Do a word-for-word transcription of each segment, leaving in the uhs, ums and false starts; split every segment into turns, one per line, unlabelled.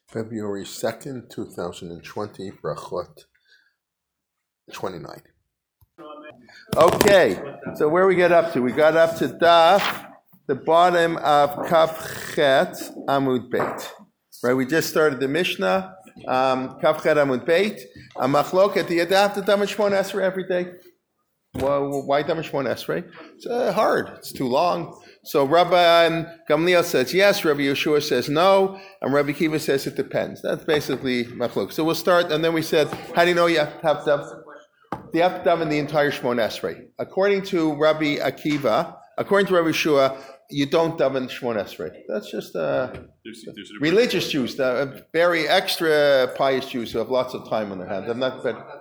February second, twenty twenty, Brachot twenty-nine. Okay, so where we get up to? We got up to Daf, the bottom of Kaf Chet Amud Beit. Right, we just started the Mishnah, um, Kaf Chet Amud Beit. A machloket, do you have to daven Shmona Esrei every day? Well, why daven Shmona Esrei? It's uh, hard, it's too long. So Rabbi Gamliel says yes, Rabbi Yeshua says no, and Rabbi Kiva says it depends. That's basically machlok. So we'll start, and then we said, how do you know you have to have daven? You have to daven the entire Shmona Esrei. According to Rabbi Akiva, according to Rabbi Yeshua, you don't daven Shmona Esrei. That's just uh, there's, there's religious Jews, uh, very extra pious Jews who have lots of time on their hands. I'm not. But,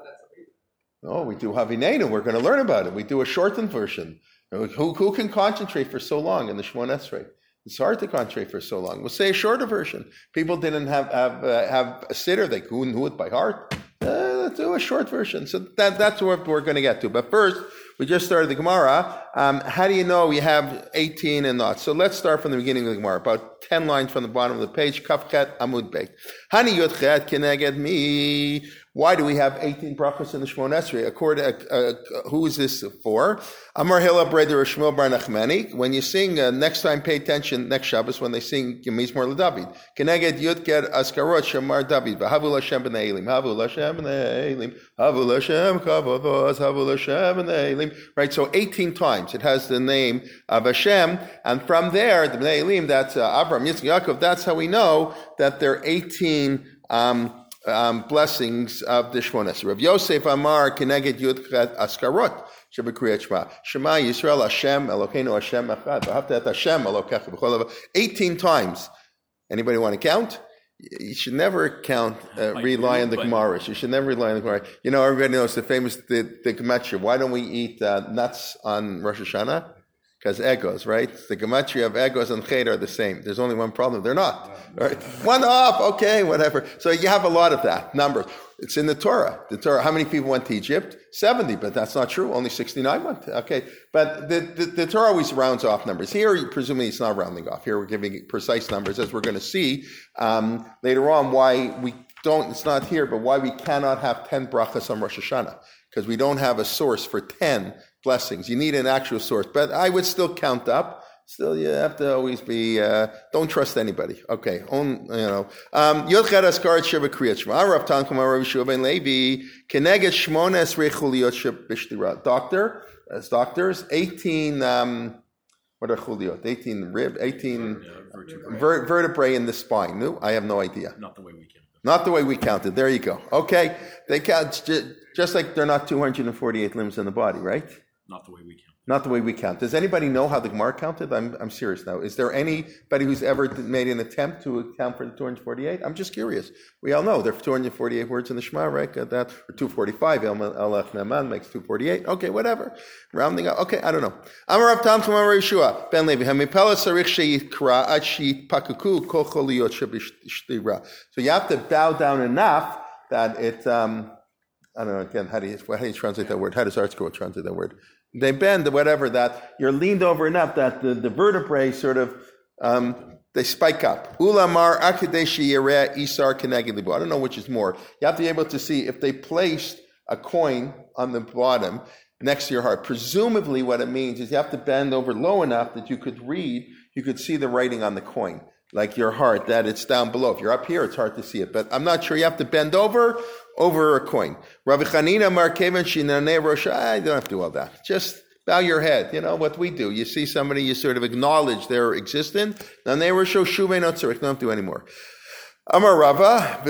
no, we do Havinenu. We're going to learn about it. We do a shortened version. Who, who can concentrate for so long in the Shmona Esrei? It's hard to concentrate for so long. We'll say a shorter version. People didn't have have, uh, have a sitter. They couldn't do it by heart. Uh, let's do a short version. So that that's what we're going to get to. But first, we just started the Gemara. Um, how do you know we have eighteen and not? So let's start from the beginning of the Gemara, about ten lines from the bottom of the page. Kaf Chet Amud Beit. Hani Yod Chet Keneged Mi. Why do we have eighteen brachos in the Shmona Esrei? According, uh, uh, who is this for? Amar Hila Breder Shmuel Bar Nachmani. When you sing, uh, next time pay attention, next Shabbos, when they sing Mizmor LeDavid. Keneged Yud Ger Askarot Shamar David. V'havu L'Hashem B'nei Elim. Havu L'Hashem B'nei Elim. Havu L'Hashem Kavavos. Havu L'Hashem B'nei Elim. Right, so eighteen times it has the name of Hashem. And from there, the B'nei Elim, that's uh, Abraham, Yitzchak, Yaakov, that's how we know that there are eighteen um, Um, blessings of the Shmona Esrei. Rav Yosef Amar Keneged Yud Chet Askarot Shebekriyat Shema. Shema Yisrael Hashem Elokeinu Hashem Echad. V'ahavta et Hashem Elokecha b'chol hava. eighteen times. Anybody want to count? You should never count, uh, rely on the Gemara. You should never rely on the Gemara. You know, everybody knows the famous, the, the Gematria. Why don't we eat uh, nuts on Rosh Hashanah? Because egos, right? The gematria of egos and chet are the same. There's only one problem. They're not. Right? One off, okay, whatever. So you have a lot of that, numbers. It's in the Torah. The Torah, how many people went to Egypt? seventy, but that's not true. Only sixty-nine went. Okay. But the, the, the Torah always rounds off numbers. Here, presumably, it's not rounding off. Here, we're giving precise numbers, as we're going to see um, later on why we don't, it's not here, but why we cannot have ten brachas on Rosh Hashanah. Because we don't have a source for ten blessings. You need an actual source. But I would still count up. Still, you have to always be, uh, don't trust anybody. Okay, own, you know. Yod Chet Askarat Sheba Kriyat Shema. Rav Tanchum Rav Yeshua ben Levi. Keneged Shmona Esrei Chuliot Shebishtira. Doctor, as doctors, eighteen, um, what are chuliot? eighteen rib, eighteen ver- vertebrae in the spine. No, I have no idea.
Not the way we count.
Not the way we counted. There you go. Okay, they count just like they're not two hundred forty-eight limbs in the body, right?
Not the way we count.
Not the way we count. Does anybody know how the Gemara counted? I'm I'm serious now. Is there anybody who's ever made an attempt to account for the two hundred forty-eight? I'm just curious. We all know there are two hundred forty-eight words in the Shema, right? That or two forty-five. El Elef Neman makes two forty-eight. Okay, whatever. Rounding up. Okay, I don't know. Amar Rav Tam Amar Yeshua ben Levi. Hamipela sarich sheyikra ad sheyitpakuku kol choliyot shebishtira. So you have to bow down enough that it. Um, I don't know. Again, how do you how do you translate that word? How does Art Scroll translate that word? They bend, whatever, that you're leaned over enough that the, the vertebrae sort of, um, they spike up. Ulamar akadeshi yireh isar keneged libo. I don't know which is more. You have to be able to see if they placed a coin on the bottom next to your heart. Presumably what it means is you have to bend over low enough that you could read, you could see the writing on the coin. Like your heart, that it's down below. If you're up here, it's hard to see it. But I'm not sure. You have to bend over, over a coin. Rabbi Chanina Markevan Shinane Rosh. I don't have to do all that. Just bow your head. You know what we do. You see somebody, you sort of acknowledge their existence. Nane Rosh Shuvei Not Tzarich. Don't have to do anymore. Amar Rava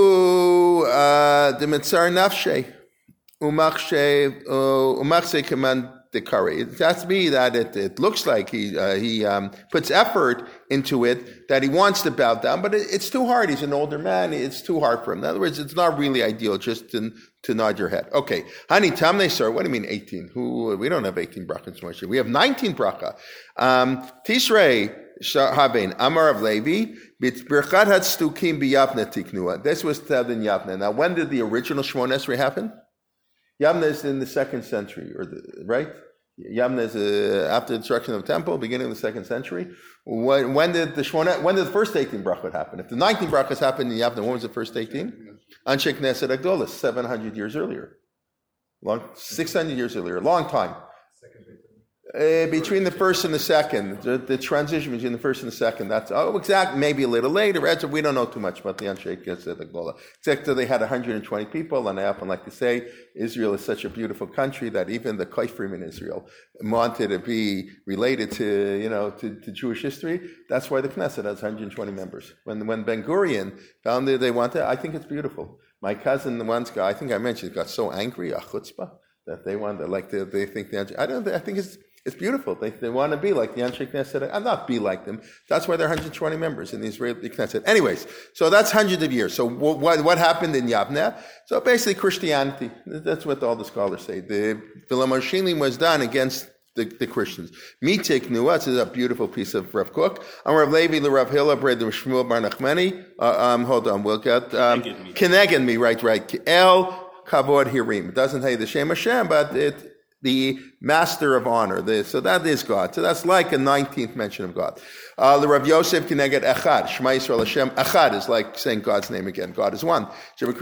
V'hu Demitzar Nafshe Umachshe Umachse Command. It has to be that it, it looks like he uh, he um, puts effort into it, that he wants to bow down, but it, it's too hard. He's an older man. It's too hard for him. In other words, it's not really ideal just to, to nod your head. Okay. Hani tamne sir. What do you mean eighteen? Who we don't have eighteen brachas in Moshe. We have nineteen bracha. Um, Tishrei Haben Amar of Levi Birchat Hatstukim biyavne tiknua. This was said in Yavne. Now, when did the original Shmona Esrei happen? Yavne is in the second century, or the, right? Yavne is uh, after the destruction of the temple, beginning of the second century. When, when did the Shmona, when did the first eighteen brachot happen? If the nineteen brachos happened in Yavne, when was the first eighteen? Anshe Knesset Agdola, seven hundred years earlier. Long, six hundred years earlier, long time. Uh, between the first and the second, the, the transition between the first and the second, that's, oh, exact, maybe a little later. We don't know too much about the Anshe Knesset Agdola. Except that they had one hundred twenty people, and I often like to say, Israel is such a beautiful country that even the Kaifrim in Israel wanted to be related to, you know, to, to Jewish history. That's why the Knesset has one hundred twenty members. When when Ben Gurion found that they wanted, I think it's beautiful. My cousin, the ones guy, I think I mentioned, got so angry, a chutzpah, that they wanted, like, they, they think the, I don't, I think it's, It's beautiful. They, they want to be like the Anshe Knesset. I'm not be like them. That's why there are one hundred twenty members in the Israeli Knesset. Anyways, so that's hundreds of years. So what, what happened in Yavne? So basically Christianity. That's what all the scholars say. The Vilamashinim was done against the, the Christians. Mitek Nua, this is a beautiful piece of Rav Kook. I'm Rav Levi, the Rav Hilla, Bred the Shmuel Bar Nachmani. Uh, um, hold on, we'll get, um, Keneged me, right, right. El Kavod Hirim. It doesn't say the Shem Hashem, but it, the master of honor. The, so that is God. So that's like a nineteenth mention of God. Uh, the Rav Yosef Keneged Echad. Shema Yisrael Hashem. Echad is like saying God's name again. God is one. Since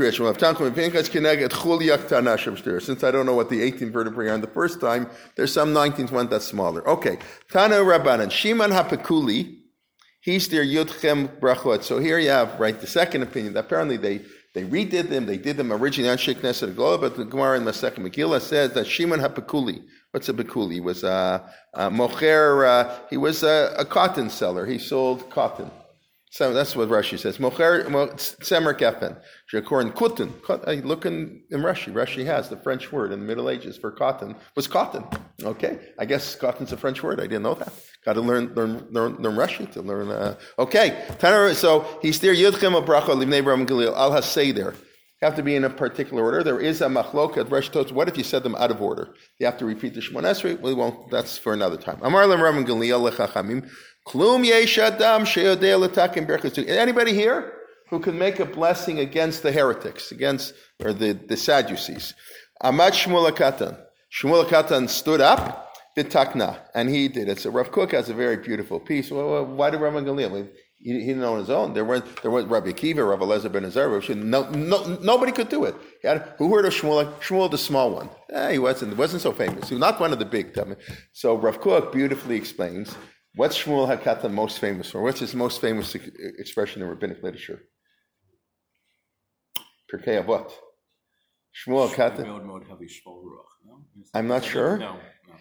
I don't know what the eighteenth vertebrae are in the first time, there's some nineteenth one that's smaller. Okay. Tana Rabbanan. Shimon HaPekuli. He's their Yudchem Brachot. So here you have, right, the second opinion. Apparently they They redid them. They did them originally on Sheikh Knesset Agdola, but the Gemara in Masechet Megillah says that Shimon HaPekuli, what's a Pekuli? He was a, a mocher. Uh, he was a, a cotton seller. He sold cotton. So that's what Rashi says. Mocher semer kefen shekorin kutun. Look in, in Rashi. Rashi has the French word in the Middle Ages for cotton was cotton. Okay, I guess cotton's a French word. I didn't know that. Got to learn learn learn, learn Rashi to learn. Uh, okay, so he's there. Yudchem abracha livnei Ram Galil al haseder. Have to be in a particular order. There is a machloket Rashi Tots. What if you said them out of order? You have to repeat the Shemona Esrei. We won't. That's for another time. Amar lam Ram Galil lechachamim. Klum yesh adam sheyodei letakim berachos. Anybody here who can make a blessing against the heretics, against or the, the Sadducees? Amad Shmuel HaKatan. Shmuel HaKatan stood up, bitakna, and he did it. So Rav Kook has a very beautiful piece. Well, why did Rav Gamliel? He, he didn't know on his own. There weren't there was Rabbi Akiva, Rav Elazar ben Azar. No, no, nobody could do it. He had, who heard of Shmuel? Shmuel, the small one. Eh, he wasn't. wasn't so famous. He was not one of the big. So Rav Kook beautifully explains. What's Shmuel HaKatan most famous for? What's his most famous expression in rabbinic literature? Pirkei Avot. Shmuel HaKatan. I'm not sure. No,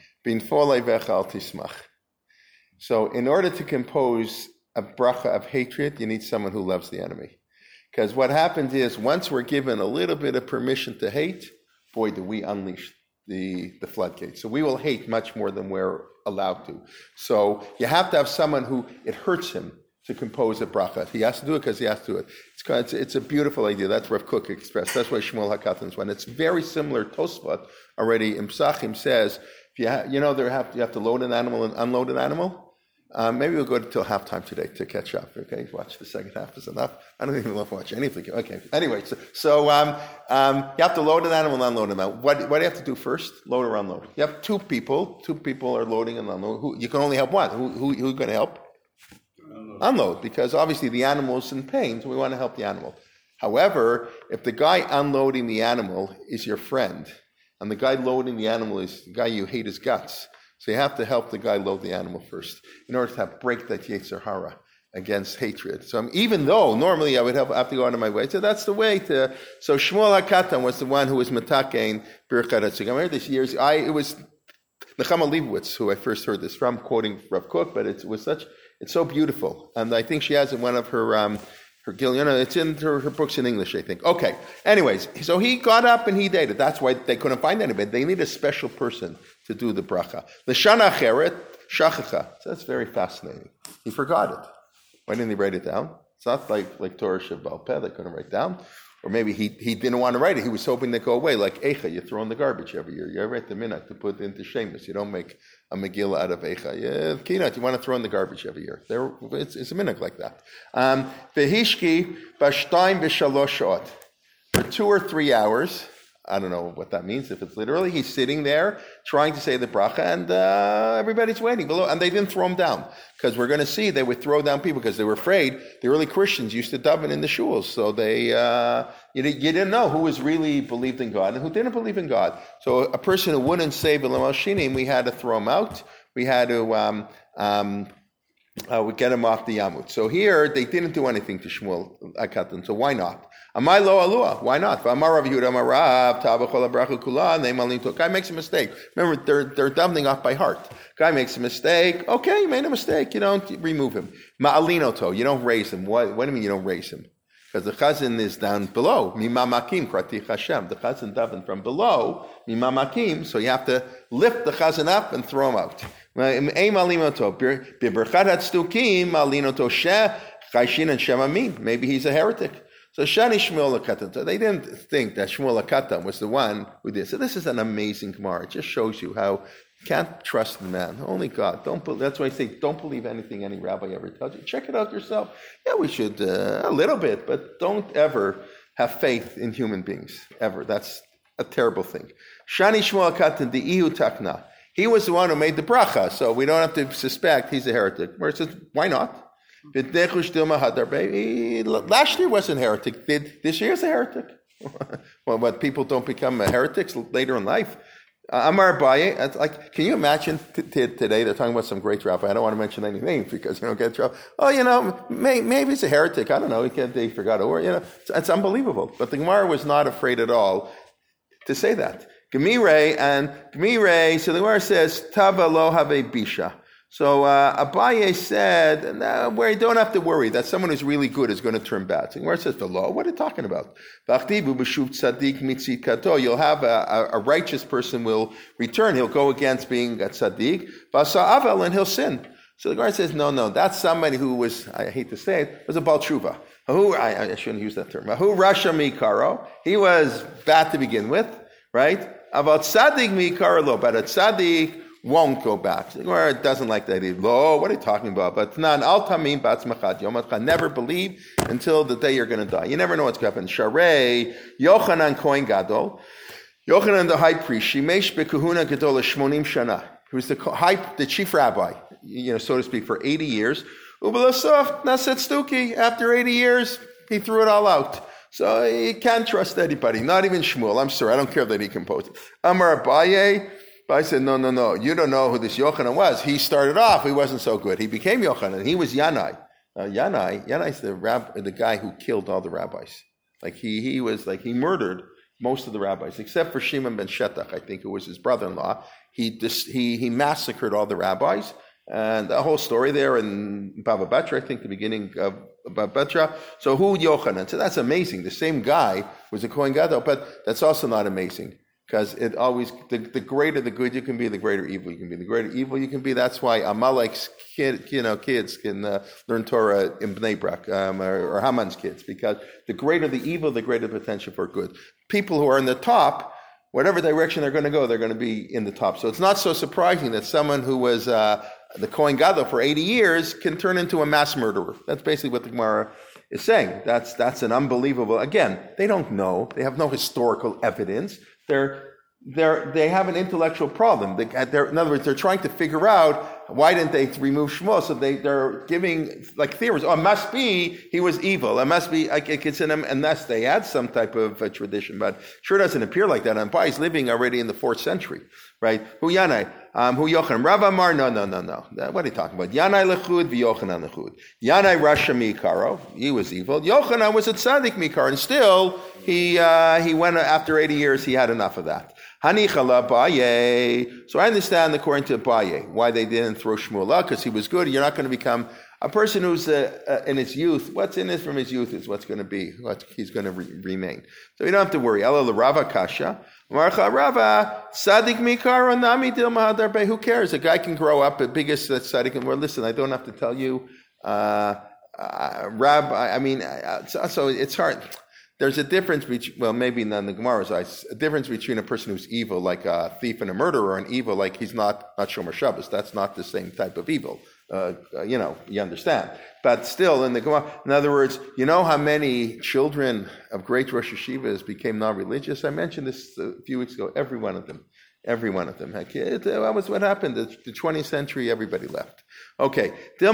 no. So in order to compose a bracha of hatred, you need someone who loves the enemy. Because what happens is, once we're given a little bit of permission to hate, boy, do we unleash the, the floodgates. So we will hate much more than we're allowed to. So you have to have someone who, it hurts him to compose a bracha. He has to do it because he has to do it. It's, it's, it's a beautiful idea. That's Rav Kook expressed. That's why Shmuel HaKatan's one. It's very similar. Tosfot already in Psachim says, if you, ha- you know, there have, you have to load an animal and unload an animal. Um, maybe we'll go until halftime today to catch up. Okay, watch the second half is enough. I don't even love to watch anything. Okay. Anyway, so, so um, um, you have to load an animal and unload an animal. What, what do you have to do first? Load or unload? You have two people. Two people are loading and unloading. Who, you can only help one. Who, who, who's going to help? Unload. Unload, because obviously the animal is in pain, so we want to help the animal. However, if the guy unloading the animal is your friend, and the guy loading the animal is the guy you hate his guts, so you have to help the guy load the animal first in order to have, break that Yetzer Hara against hatred. So um, even though normally I would have, have to go out of my way, so that's the way to. So Shmuel HaKatan was the one who was matakein birkat hatzuk. I remember this years. I it was Nechama Leibowitz who I first heard this from, quoting Rav Kook, but it was such it's so beautiful, and I think she has it in one of her. Um, Her Gil, you know, it's in her, her books in English, I think. Okay. Anyways, so he got up and he dated. That's why they couldn't find anybody. They need a special person to do the bracha. The Shana Acheret, Shachacha. So that's very fascinating. He forgot it. Why didn't he write it down? It's not like, like Torah Shebaal Peh, they couldn't write down. Or maybe he, he didn't want to write it. He was hoping to go away. Like Eicha, you throw in the garbage every year. You write the minhag to put into Shemus. You don't make a Megillah out of Eicha. Yeah, Kinat, you want to throw in the garbage every year. There, it's, it's a minhag like that. Vehishki b'shtayim b'shalosh shot. For two or three hours, I don't know what that means, if it's literally. He's sitting there trying to say the bracha, and uh, everybody's waiting below. And they didn't throw him down, because we're going to see they would throw down people because they were afraid. The early Christians used to daven in the shuls, so they uh, you, you didn't know who was really believed in God and who didn't believe in God. So a person who wouldn't say B'Lam al Shinim, we had to throw him out. We had to um, um, uh, we get him off the Yamut. So here they didn't do anything to Shmuel Akatan. So why not? Amai lo alua. Why not? Amar Rav Yehuda Amar Rav Tabachol Abracha Kula. Name Alinto. Guy makes a mistake. Remember, they're they're davening off by heart. Guy makes a mistake. Okay, you made a mistake. You don't remove him. Ma'alinoto. You don't raise him. What? What do you mean you don't raise him? Because the chazan is down below. Mimamakim Kratich Hashem. The chazan daven from below. Mimamakim. So you have to lift the chazan up and throw him out. Maybe he's a heretic. So Shani Shmuel Akatan. So they didn't think that Shmuel Akatan was the one who did. So this is an amazing Gemara. It just shows you how you can't trust the man. Only God. Don't. That's why I say don't believe anything any rabbi ever tells you. Check it out yourself. Yeah, we should uh, a little bit, but don't ever have faith in human beings ever. That's a terrible thing. Shani Shmuel Akatan the Ihu Takna. He was the one who made the bracha, so we don't have to suspect he's a heretic. Where it says, why not? Last year wasn't heretic. This year's a heretic. Well, what, people don't become heretics later in life? Uh, Amar Abaye, like, can you imagine t- t- today they're talking about some great rabbi? I don't want to mention any names because you don't get in trouble. Oh, you know, may, maybe he's a heretic. I don't know. He can't, they forgot a word. You know, it's, it's unbelievable. But the Gemara was not afraid at all to say that. Gemire and Gemire. So the Gemara says, Tava lo have bisha. So uh, Abaye said, no, where you don't have to worry that someone who's really good is going to turn bad. So where it says the law, what are you talking about? You'll have a, a righteous person will return. He'll go against being a tzaddik, and he'll sin. So the Gemara says, no, no, that's somebody who was, I hate to say it, was a Baal Tshuva. Who, I, I shouldn't use that term. Who Rasha Mikaro? He was bad to begin with, right? About tzaddik Mikaro, but a tzaddik won't go back. Or it doesn't like that. Lo, what are you talking about? But nan al tamim batzmachad yomatcha. Never believe until the day you're going to die. You never know what's going to happen. Sharei Yochanan Kohen Gadol, Yochanan the high priest, Shimesh bekahuna gadol shmonim shana, who's the high, the chief rabbi, you know, so to speak, for eighty years. Ubelasov naset stuki. After eighty years, he threw it all out. So you can't trust anybody, not even Shmuel. I'm sorry, I don't care that he composed it. Amar Abaye. I said, no, no, no, you don't know who this Yochanan was. He started off, he wasn't so good. He became Yochanan. He was Yanai. Uh, Yanai, Yanai's the rab- the guy who killed all the rabbis. Like he he was like, he murdered most of the rabbis, except for Shimon ben Shetach, I think, who was his brother-in-law. He dis- he he massacred all the rabbis. And the whole story there in Bava Batra, I think the beginning of Bava Batra. So who Yochanan? So that's amazing. The same guy was a Kohen Gadol, but that's also not amazing. Because it always, the, the greater the good you can be, the greater evil you can be. The greater evil you can be, that's why Amalek's kid, you know, kids can uh, learn Torah in Bnei Brak, um, or, or Haman's kids. Because the greater the evil, the greater the potential for good. People who are in the top, whatever direction they're going to go, they're going to be in the top. So it's not so surprising that someone who was uh, the Kohen Gadol for eighty years can turn into a mass murderer. That's basically what the Gemara is saying. That's that's an unbelievable, again, they don't know. They have no historical evidence. They're, they're, they have an intellectual problem. They, they're, in other words, they're trying to figure out why didn't they remove Shmuel. So they, they're giving like theories. Oh, it must be he was evil. It must be, like, it's in him, unless they had some type of uh, tradition. But sure doesn't appear like that. And he's living already in the fourth century, right? Hu Yanai, um, Hu Yochanan, Rav Amar, no, no, no, no. What are you talking about? Yanai lechud, v'Yochanan lechud. Yanai Rasha Mikaro, he was evil. Yochanan was a tzaddik Mikar, and still he uh, he went after eighty years. He had enough of that. Hanichala Abaye. So I understand, according to Abaye, why they didn't throw Shmuel out, because he was good. You're not going to become a person who's uh, uh, in his youth. What's in it from his youth is what's going to be, what he's going to re- remain. So you don't have to worry. Ela l'Rava kasha. Marcha Rava, Sadik Mikar Nami Dil Mahadarbe. Who cares? A guy can grow up, the biggest Sadik, and well, listen, I don't have to tell you, uh, uh, Rab, I, I mean, uh, so, so it's hard. There's a difference between, well, maybe none the Gemara's eyes, a difference between a person who's evil, like a thief and a murderer, and evil, like he's not, not Shomer Shabbos. That's not the same type of evil. uh, you know, you understand. But still, in the Gemara, in other words, you know how many children of great Rosh Yeshivas became non-religious? I mentioned this a few weeks ago. Every one of them. Every one of them. That was what happened. The, the twentieth century, everybody left. Okay. So,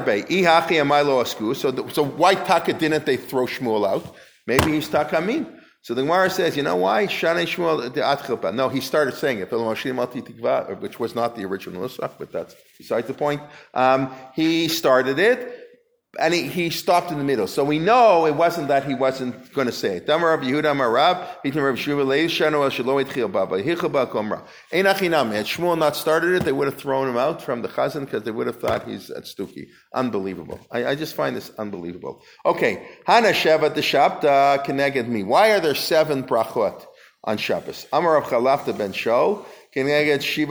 so why taka didn't they throw Shmuel out? Maybe he's takamin. So the Gemara says, you know why? Shanei Shmuel de Atchilpa. No, he started saying it, which was not the original nusach, but that's besides the point. Um, he started it. And he, he stopped in the middle. So we know it wasn't that he wasn't going to say it. Damar Rav Yehuda Amar Rav, Hitim Rav Shmuel Leis Shano El Shelo Etchil Baba Hichel Ba Komra. Ein Achinam. Had Shmuel not started it, they would have thrown him out from the Chazan because they would have thought he's at Stuki. Unbelievable. I, I just find this unbelievable. Okay, Hana Shevat the Shabta Keneged me. Why are there seven brachot on Shabbos? Amar Rav Chalafta ben Shol. We love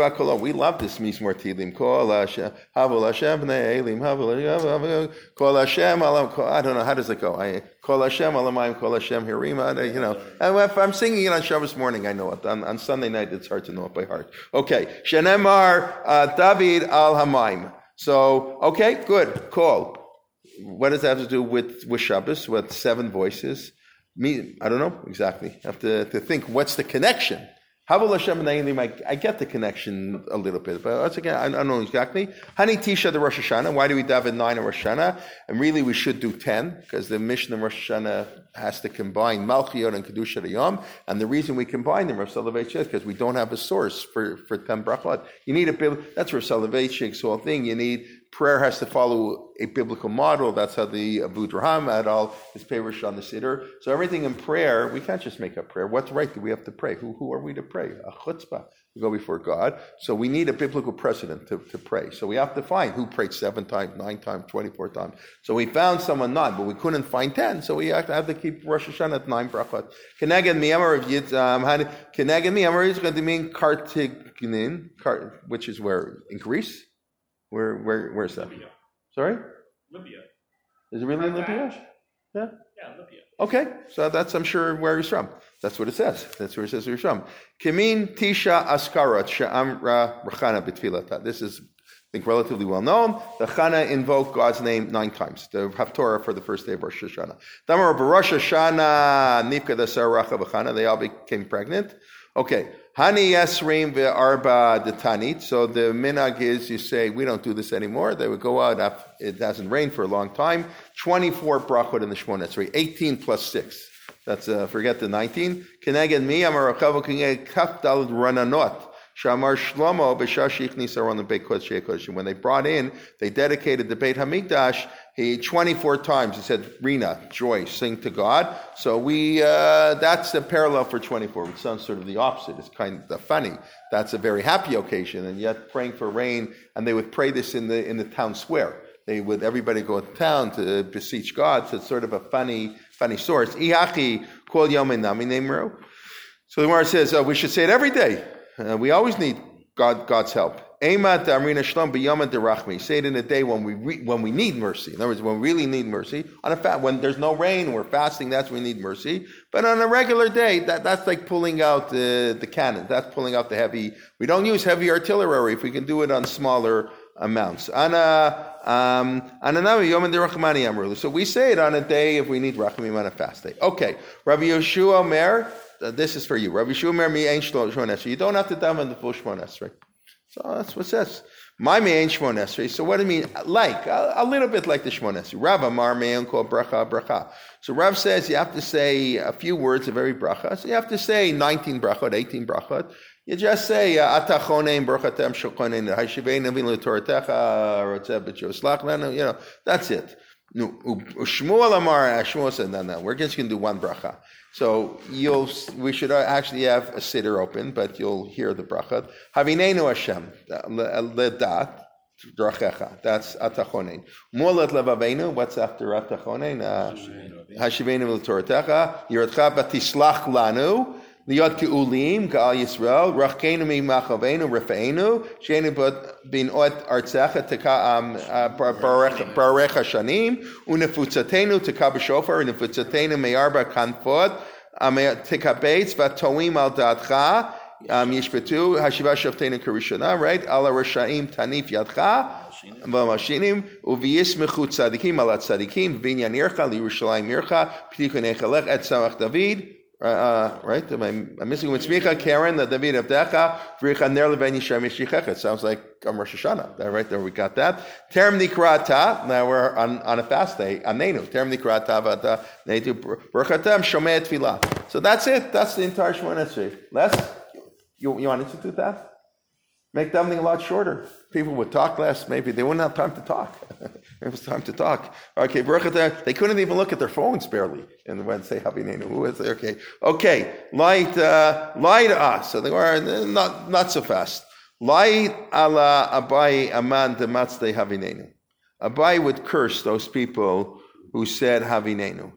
this Mizmor Tilim. Kol Hashem, Havol Hashem, Bnei Elim, Havol Kol Hashem, I don't know, how does it go? Kol Hashem, Alamayim, Kol Hashem, Hirima, you know. And if I'm singing it on Shabbos morning, I know it. On, on Sunday night, it's hard to know it by heart. Okay. Shenemar David al Hamayim. So, okay, good. Call. What does that have to do with, with Shabbos, with seven voices? Me, I don't know exactly. I have to, to think, what's the connection? Havol Hashem and Eilim, I, I get the connection a little bit, but once again, I, I don't know exactly. Hani Tisha the Rosh Hashanah. Why do we daven nine in Rosh Hashanah? And really, we should do ten because the Mishnah in Rosh Hashanah has to combine Malchiyot and Kedusha Yom. And the reason we combine them, Rav Soloveitchik, is because we don't have a source for for ten brachot. You need a that's Rav Soloveitchik's whole thing. You need. Prayer has to follow a biblical model. That's how the Abu Draham had all his parish on the Siddur. So everything in prayer, we can't just make up prayer. What's right do we have to pray? Who who are we to pray? A chutzpah. We go before God. So we need a biblical precedent to, to pray. So we have to find who prayed seven times, nine times, twenty-four times. So we found someone not, but we couldn't find ten. So we have to, have to keep Rosh Hashanah at nine brachot. Keneged miyamar of Yitz, Keneged miyamar is going to mean Kartignin, which is where? In Greece? Where, where, where's that?
Libya.
Sorry?
Libya.
Is it really in Libya? Yeah?
Yeah, Libya.
Okay, so that's, I'm sure, where he's from. That's what it says. That's where it says where he's from. Kimin Tisha Askarat Sha'amra Rachana B'tfilata. This is, I think, relatively well known. The Chana invoked God's name nine times. The Haftorah for the first day of Rosh Hashanah. Damar Rosh Hashanah Nifka Dasar Racha B'chana. They all became pregnant. Okay. Hani Yesrim ve'arba detanit. So the minhag is you say, we don't do this anymore. They would go out after it hasn't rained for a long time. twenty-four brachot in the Shmoneh Esrei. eighteen plus six. That's, uh, forget the nineteen. Keneged mi amar Rachava keneged kaf daled rananot. Shamar Shlomo b'shashich nisaron the Beit Kodesh Kodesh. When they brought in, they dedicated the Beit Hamikdash. He twenty-four times he said, "Rina, joy, sing to God." So we uh, that's a parallel for twenty-four, which sounds sort of the opposite. It's kind of funny. That's a very happy occasion, and yet praying for rain. And they would pray this in the in the town square. They would everybody go to town to beseech God. So it's sort of a funny funny source. Iachi kol yomin nami nemro. So the Gemara says uh, we should say it every day. Uh, we always need God, God's help. Emat Amrina Shlom B'Yom Derachmi. Say it in a day when we re, when we need mercy. In other words, when we really need mercy. On a fast, when there's no rain, we're fasting. That's when we need mercy. But on a regular day, that, that's like pulling out the the cannon. That's pulling out the heavy. We don't use heavy artillery if we can do it on smaller amounts. Ana um Ananavi Yom Derachmani Amrulu. So we say it on a day if we need rachamim on a fast day. Okay, Rabbi Yeshua Omer. Uh, this is for you. Rabbi Shumer mi ein Shmoneh Esrei. You don't have to daven the full Shmoneh Esrei. So that's what it says. My mi ein Shmoneh Esrei. So what do you mean? Like, a, a little bit like the Shmoneh Esrei. Rav Amar me'en kol bracha bracha. So Rav says you have to say a few words of every bracha. So you have to say nineteen brachot, eighteen brachot. You just say Ata chonein brachatem shochonein hashivein avin l'toratecha rotzeh b'tzoslach lanu. You know, that's it. No, Shmuel Amar, Shmuel said, no, no, we're just going to do one bracha. So you'll, we should actually have a siddur open, but you'll hear the bracha. Havineinu Hashem, ledat, drachecha. That's atachonein. Mulat levaveinu. What's after atachonein? Hashiveinu l'toratecha. Yiratcha batislach lanu. Liot ke'ulim, ka'al Yisrael, rachkeinu mi'machaveinu, rafeinu, she'enu bin ot artzecha, teka barech hashanim, unefutzatenu, teka b'shofar, unefutzatenu me'arba kanfod, teka beitz, vatoim al da'atcha, yishpetu, hashiva shoftenu karishona, right? Ala rashaim tanif yadcha, V'mashinim uviyismechu tzadikim alat tzadikim v'inyan yircha liyerushalayim yircha p'tikun echalech et samach David. Uh, right? Am I, I'm missing with Smicha, Karen, the David of Decha, Vricha Ner Leveni Shem Yishichech. It sounds like um, Rosh Hashanah. That, right there, we got that. Terem Nikrata. Now we're on, on a fast day. Anenu. Terem Nikrata Vata Neitu Berchatem Shomei Tfilah. So that's it. That's the entire Shemona Esrei. Les, you you want to institute that? Make something a lot shorter. People would talk less. Maybe they wouldn't have time to talk. It was time to talk. Okay, they couldn't even look at their phones barely. And when say Havinenu, who is there? Okay, okay. Light, uh, lie to us. So they were not not so fast. Light ala Abai aman dematzde Havinenu. Abai would curse those people who said Havinenu.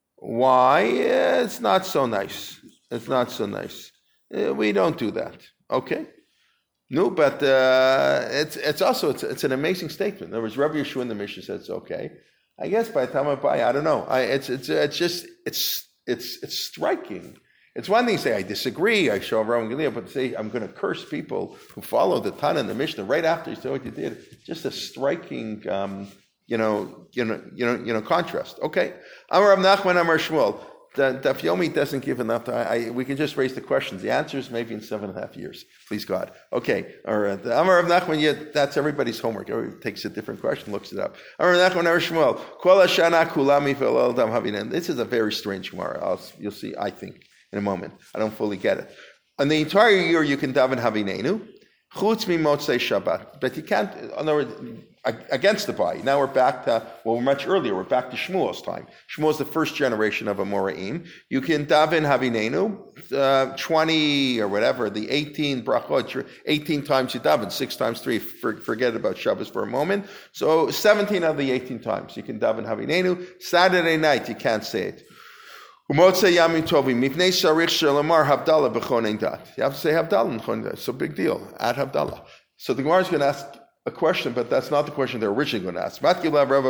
Why? It's not so nice. It's not so nice. We don't do that. Okay. No, but uh, it's it's also it's it's an amazing statement. In other words, Rabbi Yeshua in the Mishnah said it's okay. I guess by the time I buy, I don't know. I, it's it's it's just it's it's it's striking. It's one thing to say I disagree. I show Rabbi Gamliel, but to say I'm going to curse people who follow the Tana and the Mishnah right after you say what you did. Just a striking, um, you know, you know, you know, you know, contrast. Okay, Amar Rav Nachman, Amar Shmuel. The Daf Yomi doesn't give enough time. I, I, we can just raise the questions. The answers maybe in seven and a half years. Please God. Okay. All right. The Amar of Nachman, yeah, that's everybody's homework. Everybody takes a different question, looks it up. Amar of Nachman, Amar Shmuel. Kol hashana kulami ve'lo dam havinen. This is a very strange Gemara. I'll, you'll see, I think, in a moment. I don't fully get it. And the entire year you can daven havinenu. Chutz mi motzei Shabbat. But you can't, in other words, against the Bai. Now we're back to, well, we're much earlier. We're back to Shmuel's time. Shmuel's the first generation of Amoraim. You can daven Havinenu, uh, twenty or whatever, the eighteen brachot, eighteen times you daven, six times three. For, forget about Shabbos for a moment. So seventeen of the eighteen times you can daven Havinenu. Saturday night you can't say it. You have to say Havdalah. It's a big deal. At Havdalah. So the Gemara is going to ask a question, but that's not the question they're originally going to ask. Okay,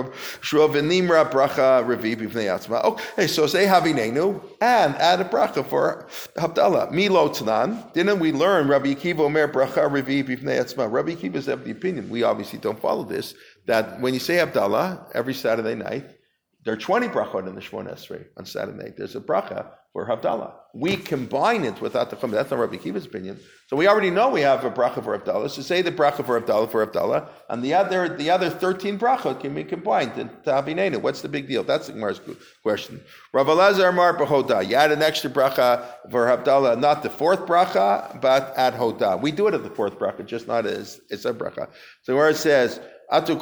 so say Havinenu and add a bracha for Havdalah. Milo Tanan. Didn't we learn Rabbi Akiva Omer bracha revi b'fnei atzma? Rabbi Akiva's of the opinion. We obviously don't follow this. That when you say Havdalah every Saturday night, there are twenty brachot in the Shemona Esrei on Saturday night. There's a bracha for Havdalah. We combine it without the chum. That's not Rabbi Akiva's opinion. So we already know we have a bracha for Havdalah. So say the bracha for Havdalah for Havdalah, and the other the other thirteen brachot can be combined to Havinenu. What's the big deal? That's the Gemara's question. Rav Elazar Mar b'Hoda. You add an extra bracha for Havdalah, not the fourth bracha, but at Hoda. We do it at the fourth bracha, just not as it's a bracha. So where it says, we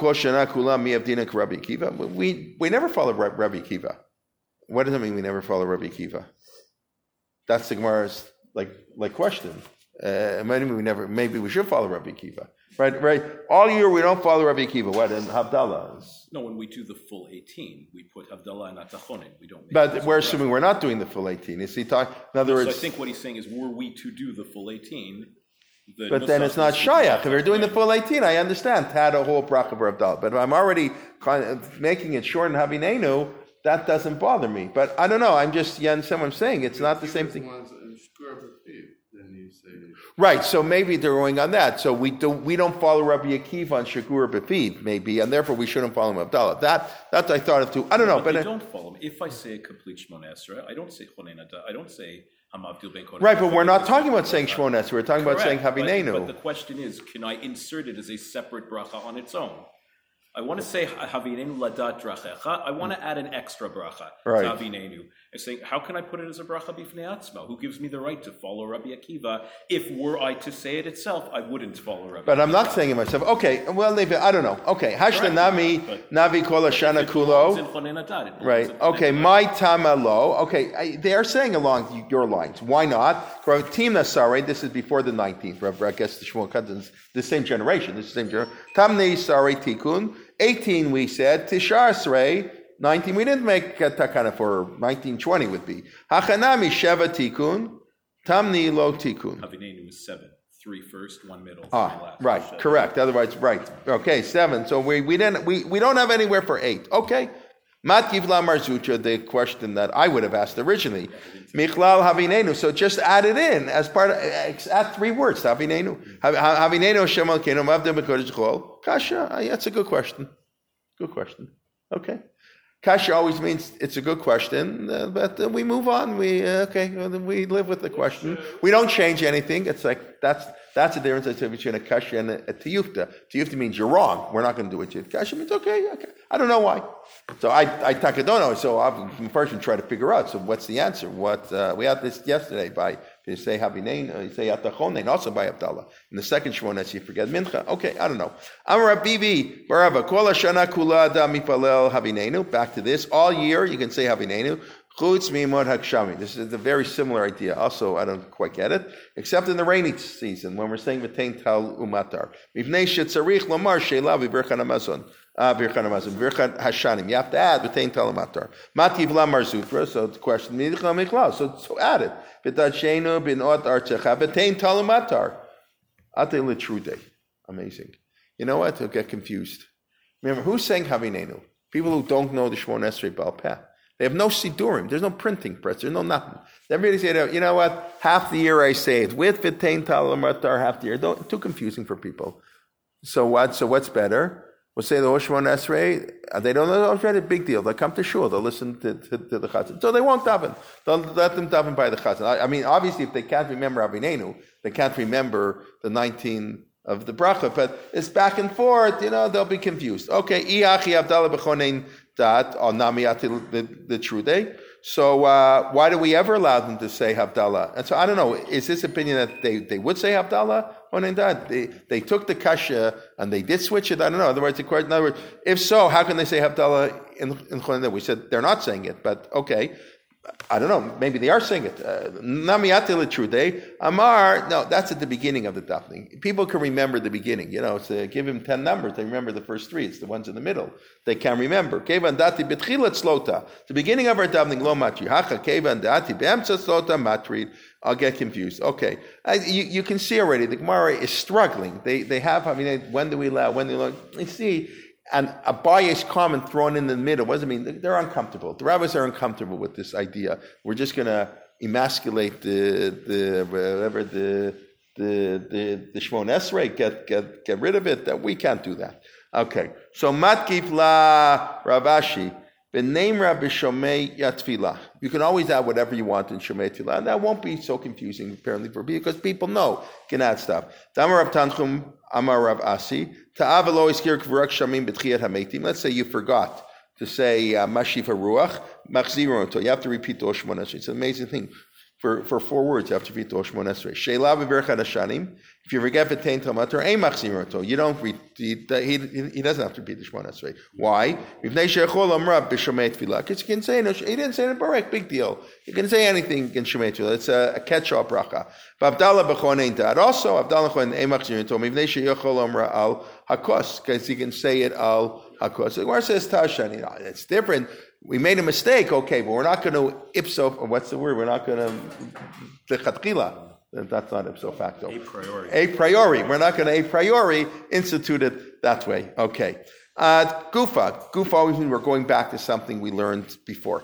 we never follow Rabbi Akiva. What does that mean? We never follow Rabbi Akiva. That's the Gemara's like like question. Uh, maybe we never. Maybe we should follow Rabbi Akiva. Right, right. All year we don't follow Rabbi Akiva. What in Havdalah?
No, when we do the full eighteen, we put Havdalah and Atachonin. We don't. Make
but we're assuming we're not doing the full eighteen. Is he talking? In other words,
so I think what he's saying is, were we to do the full eighteen? The
but then it's not shayach. If you're doing the full eighteen, I understand. Tad a whole bracha for Havdalah. But if I'm already kind of making it short and Havinenu, that doesn't bother me. But I don't know. I'm just, you understand what I'm saying? It's not the same thing. Right. So maybe they're going on that. So we do we don't follow Rabbi Akiva on Shagur B'Pid, maybe, and therefore we shouldn't follow him Havdalah. That that I thought of too. I don't know.
But,
but
I don't follow him. If I say a complete Shemona Esrei, I don't say Chonen Ada. I don't say.
Right, but we're not talking about saying Shemona Esrei. We're talking
Correct,
about saying Havinenu.
But, but the question is, can I insert it as a separate bracha on its own? I want to say Havinenu ladat drachecha. I want to add an extra bracha
right.
to Havinenu. I'm saying, how can I put it as a bracha b'fnei atzma? Who gives me the right to follow Rabbi Akiva? If were I to say it itself, I wouldn't follow Rabbi.
But
Akiva.
I'm not saying it myself. Okay, well, maybe I don't know. Okay, hashta nami navi kol hashana kulo. Right. Okay, my tamalo. Okay, I, they are saying along your lines. Why not? Timna Sarei. This is before the nineteenth. I guess the Shmuel Cousins, the same generation. This is the same generation. Tamnei Sarei Tikun. eighteen we said. Tishar Sarei. nineteen, we didn't make a takana for nineteen twenty would be. Hachanami Sheva Tikun, Tamni Lo Tikun.
Havinenu is seven. Three first, one middle,
ah,
three last.
Right, Sheva. Correct. Otherwise, right. Okay, seven. So we we didn't we, we don't have anywhere for eight. Okay. Matkiv la Marzucha, the question that I would have asked originally. Michlal Havinenu. So just add it in as part of, add three words. Havinenu. Havinenu Shem Alkeinu Mavdem B'Kodesh Chol. Kasha, uh, yeah, that's a good question. Good question. Okay. Kasha always means it's a good question, uh, but uh, we move on. We uh, okay, well, we live with the question. We don't change anything. It's like that's that's the difference between a kasha and a, a tiyufta. Tiyufta means you're wrong. We're not going to do it. Kasha means okay, okay. I don't know why. So I I taka don't know. So I'm first we try to figure out. So what's the answer? What uh, we had this yesterday by you say Havinein, uh, you say Atachonein, also by Abdallah. In the second Shmones, you forget Mincha. Okay, I don't know. Amar Abibi, Barava, Kol Hashana Kula Da Mipalel Havineinu. Back to this. All year you can say Havineinu. Chutz Mimod Hakshami. This is a very similar idea. Also, I don't quite get it. Except in the rainy season, when we're saying V'tein Tal Umatar. Mivnei Shetzarich Lomar Sheila V'Birchan Amazon. Ah, Birchan Amazon. Birchan Hashanim. You have to add V'tein Tal Umatar. Mativ Lamar Zutra. So the question, Midichla Mikla. So, so add it. V'tachenu Binot Archecha. V'tein Tal Umatar. Ate L'Trude. Amazing. You know what? They'll get confused. Remember, who's saying Havinenu? People who don't know the Shmon Esrei Baal Peh. They have no sidurim. There's no printing press. There's no nothing. Everybody say, you know what? Half the year I say it with v'tein talam matar. Half the year, don't, too confusing for people. So what? So what's better? We'll say the Shmon Esrei. They don't know the Oshrei. Big deal. They'll come to shul. They'll listen to, to, to the chazan. So they won't daven. They'll let them daven by the chazan. I, I mean, obviously, if they can't remember Avinenu, they can't remember the nineteen of the bracha. But it's back and forth. You know, they'll be confused. Okay, iachi Abdallah b'chonein. That or Namiyati the, the true day. So uh, why do we ever allow them to say Havdalah? And so I don't know. Is this opinion that they, they would say Havdalah or not? They they took the kasha and they did switch it. I don't know. In other words, the question. In other words, if so, how can they say Havdalah in in Chodesh? We said they're not saying it, but okay. I don't know. Maybe they are saying it. Namiyati l'trude Amar. No, that's at the beginning of the davening. People can remember the beginning. You know, so give him ten numbers. They remember the first three. It's the ones in the middle. They can remember. Kevan dati betchilat slota. The beginning of our davening lo matri. Hacha kevan dati be'emtza slota matri. I'll get confused. Okay, I, you you can see already the Gemara is struggling. They they have. I mean, when do we allow? When do we allow? You see. And a bias comment thrown in the middle. What does it mean? They're uncomfortable. The rabbis are uncomfortable with this idea. We're just going to emasculate the the whatever the the the the Shmon Esrei. Get get get rid of it. That we can't do that. Okay. So matkif la Ravashi. B'neimra b'shomei yatfilah. You can always add whatever you want in shomei tfilah, and that won't be so confusing apparently for people because people know you can add stuff. Damar Rav Tanchum Amar Rav Asi Ta'av lo iskir k'vurak shamim b'tchiyat hametim. Let's say you forgot to say mashiv haruach machziron. You have to repeat the Shmon Esrei. It's an amazing thing. For for four words, you have to repeat the Shmon Esrei. Sheila v'berchat hashanim. If you forget v'tein talmator, ein machziron. You don't read. He, he, he doesn't have to repeat the Shmon Esrei. Why? Because you can say no. He didn't say it. Barek. Big deal. You can say anything in shomei tefillah. It's a, a catch-all bracha. But Abdallah b'chon ein dad. Also, Abdallah b'chon ein machziron. Mivnei sheyachol amra al hakos, because you can say it al hakos. The Gemara says tashan. It's different. We made a mistake, okay, but we're not going to ipso, what's the word? We're not going to, lechatchila. That's not ipso facto.
A priori.
A priori. We're not going to a priori institute it that way. Okay. Uh, Gufa. Gufa always means we're going back to something we learned before.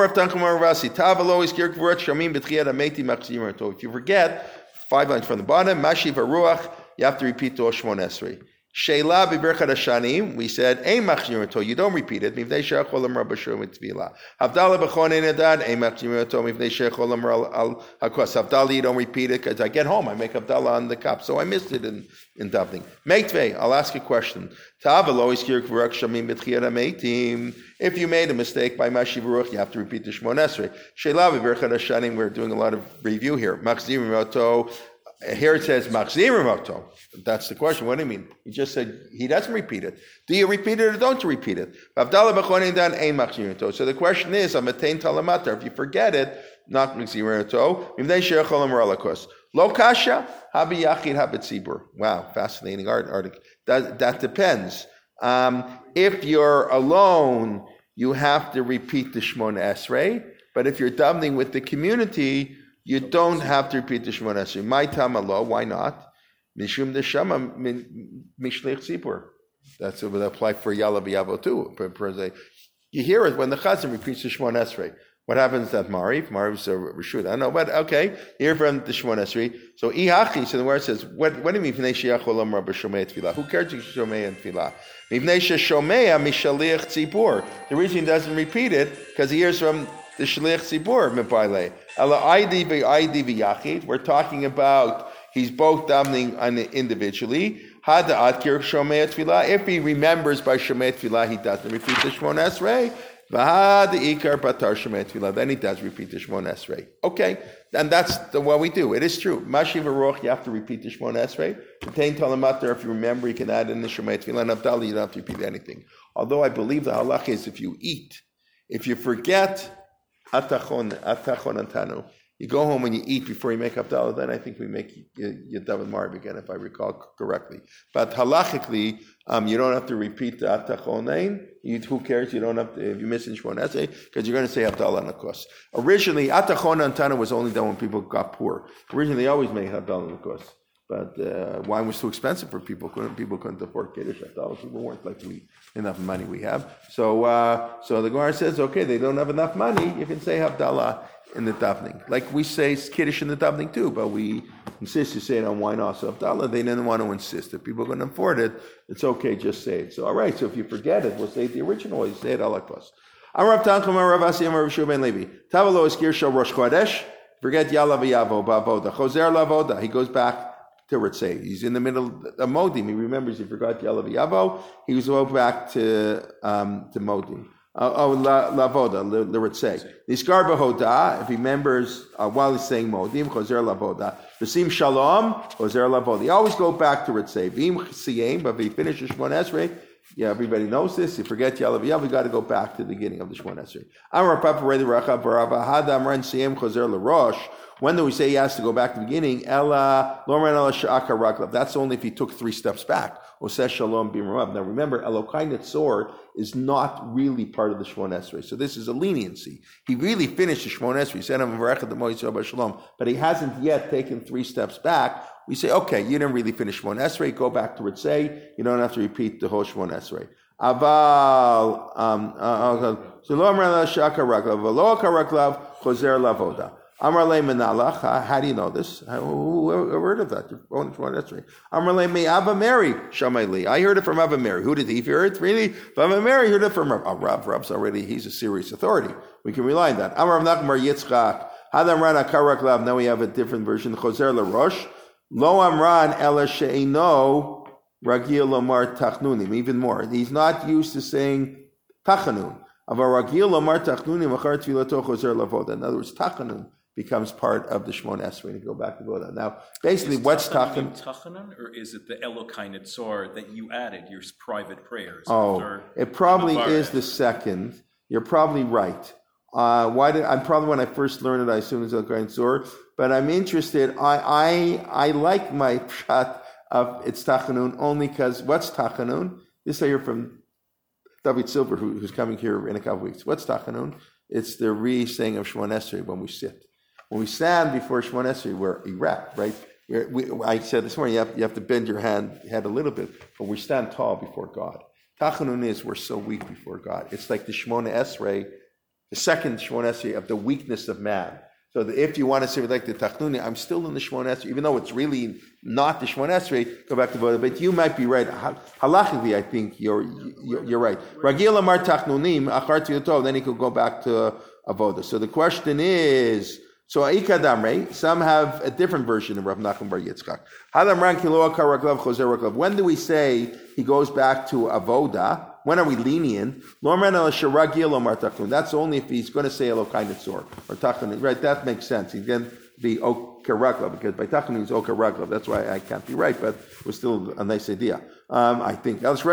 If you forget, five lines from the bottom, Mashiv Haruach, you have to repeat the Shmon Esrei. Sheila b'berchat hashanim, we said, ein machzirin to, you don't repeat it, mivnei she'achol amar b'shur mitzvila. Havdalah b'chon ein adad, ein machzirin to, mivnei she'achol amar al hakos. Havdalah, you don't repeat it, because I get home, I make Havdalah on the cup, so I missed it in, in davening. Meitvei, I'll ask a question. Ta'avalo iskir k'vurak shamim b'tchiyat ha'meitim. If you made a mistake by Mashiv Haruach, you have to repeat the Shmon Esrei. Sheila b'berchat hashanim, we're doing a lot of review here. Machzirin to, here it says machzirim oto. That's the question. What do you mean? He just said he doesn't repeat it. Do you repeat it or don't you repeat it? So the question is, if you forget it, not machzirim oto. Lo kasha habi yachid habetzibur. Wow, fascinating article. That that depends. Um, if you're alone, you have to repeat the Shmon Esrei. But if you're davening with the community, you don't have to repeat the Shmon Esrei. My tamalo, why not? Mishum deshama mishlich tzipur. That's what would apply for Yalav Yavo too. You hear it when the Chazan repeats the Shmon Esrei. What happens at Mariv? Mariv's a Rishut. I don't know, but okay. Here from the Shemon Esrei. So Ihachi, so the word says, what, what do you mean? Who cares if you Shomei and Tfilah? The reason he doesn't repeat it, because he hears from the Shliach Tzibur, Mepaile. We're talking about he's both davening individually. If he remembers by Shomei Tfilah, he doesn't repeat the Shemon Esrei. Then he does repeat the Shemon Esrei. Okay, and that's the, what we do. It is true. Mashiv Aruch, you have to repeat the Shemon Esrei. Tain Talamater, if you remember, you can add in the Shemay Tefillah. And Avdali, you don't have to repeat anything. Although I believe the halach is if you eat, if you forget atachon, atachon antanu, you go home and you eat before you make Avdallah, then I think we make Yadav Marv again, if I recall correctly. But halachically, um, you don't have to repeat the Atachonain. Who cares? You don't have to, if you miss in Shemon Esrei, because you're going to say Avdallah on the course. Originally, Atachon Antana was only done when people got poor. Originally, they always made Avdallah on the course. But uh, wine was too expensive for people. Couldn't people couldn't afford Kiddush Avdallah. People weren't like we enough money we have. So uh, so the Gemara says, okay, they don't have enough money. You can say Avdallah in the davening. Like we say Kiddush in the davening too, but we insist you say it on wine also. Avdallah, they didn't want to insist. If people couldn't afford it, it's okay, just say it. So all right, so if you forget it, we'll say it the original way. You say it alakos. Amar Rav Tanchum, Rav Asi, Amar Rav Shua ben Levi. Tavalo is Kirsha Rosh Chodesh. Forget Yalav Yavo Bavoda. Choser Lavoda. He goes back to Ritzei. He's in the middle of Modim. He remembers he forgot Yalav Yavo. He was go back to um, to Modim. Uh, oh, Lavoda, the Ritzei. Niskar Bahoda, if he remembers uh, while he's saying Modim, Choser Lavoda. V'sim Shalom, Choser Lavoda. He always go back to Ritzei. V'im Siyem, but if he finishes Shemon Esrei, yeah, everybody knows this. You forget Yalav Yav, we got to go back to the beginning of the Shemon Esrei. Amar Papa Redi Racha Barava Hada Amran Siyem Choser LaRosh. When do we say he has to go back to the beginning? Ella Loran Ella Sha'aka Raklav. That's only if he took three steps back. Oseh Shalom Bimrav. Now remember, Elokai Netzor is not really part of the Shemon Esrei. So this is a leniency. He really finished the Shemon Esrei. He said, Shalom, but he hasn't yet taken three steps back. We say, okay, you didn't really finish Shemon Esrei. Go back to Ritzei. You don't have to repeat the whole Shemon Esrei. Aval, um, so Lo Amran Ella Sha'aka Raklav. V'lo Raklav Choser Lavoda. Amrle Menalach, how do you know this? Who heard of that? Amrle Me Abba Mary, Shamayli. I heard it from Abba Mary. Who did he hear it? Really? Abba Mary heard it from Rav. Oh, Rav. Rav's already, he's a serious authority. We can rely on that. Amar Nachmar Yitzchak, Hadam Rana Karaklav. Now we have a different version. Choser LaRosh. Lo Amran Ela She'ino Ragil Lomar Tachnunim. Even more. He's not used to saying Tachanun. In other words, Tachanun becomes part of the Shemon Esrei. To go back to Voda. Now, basically, is what's Tachanun?
Tachanun, or is it the Elokai Netzor that you added, your private prayers?
Oh, it probably is the second. You're probably right. Uh, why did I probably when I first learned it, I assumed it was Elokai Netzor, but I'm interested. I I I like my shot of it's Tachanun only because what's Tachanun? This I hear from David Silver, who, who's coming here in a couple of weeks. What's Tachanun? It's the re-saying of Shemon Esrei when we sit. When we stand before Shemon Esrei, we're erect, right? We're, we, I said this morning, you have, you have to bend your hand, head a little bit, but we stand tall before God. Tachanun is we're so weak before God. It's like the Shemon Esrei, the second Shemon Esrei of the weakness of man. So that if you want to say like the Tachnuni, I'm still in the Shemon Esrei, even though it's really not the Shemon Esrei, go back to Voda. But you might be right. Halachically, I think you're you're, you're right. Ragil Amar Tachnunim, Achar Tiyotov, then he could go back to Avoda. So the question is, so Aikadamre, some have a different version of Rav Nachum Bar Yitzchak. Hadamran Kilo Akar Raklav Choser Raklav. When do we say he goes back to Avoda? When are we lenient? That's only if he's going to say Elokai Netzor or Tachanun. Right, that makes sense. He's going to be Okarakla because by Tachanun he's Okarakla. That's why I can't be right, but it was still a nice idea. Um, I think. If